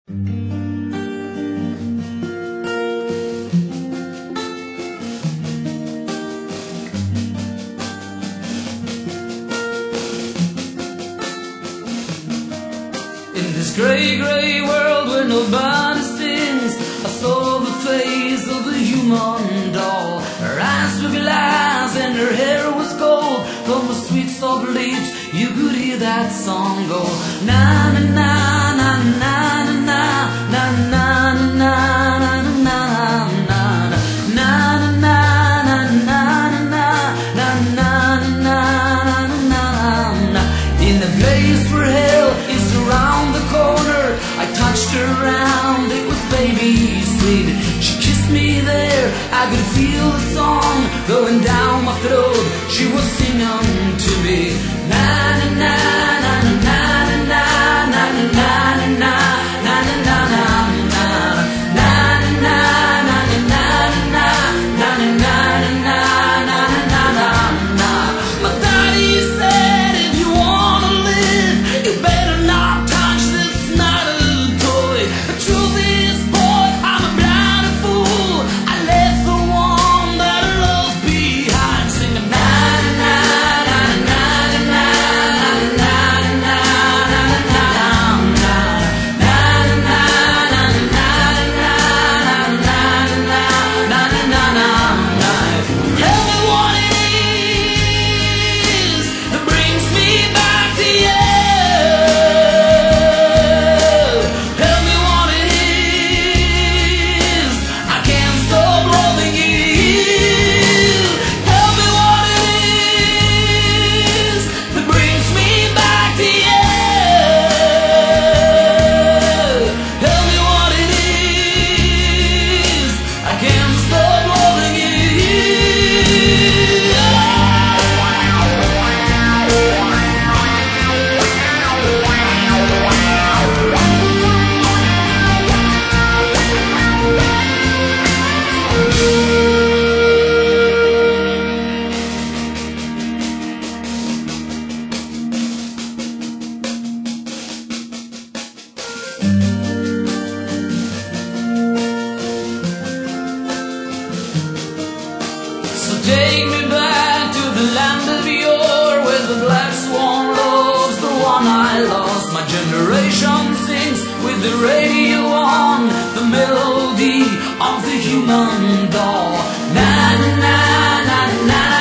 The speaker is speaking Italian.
In this grey, grey world where nobody sings, I saw the face of the human doll. Her eyes were glass and her hair was gold. From her sweet soft lips you could hear that song go. Na na na na na na na na na na na around, it was baby sweet. She kissed me there, I could feel the song going down my throat. She was singing to me. Na na na na na na na na na na na na na na Take me back to the land of yore, where the black swan loves the one I lost. My generation sings with the radio on, the melody of the human doll. Na na na na na.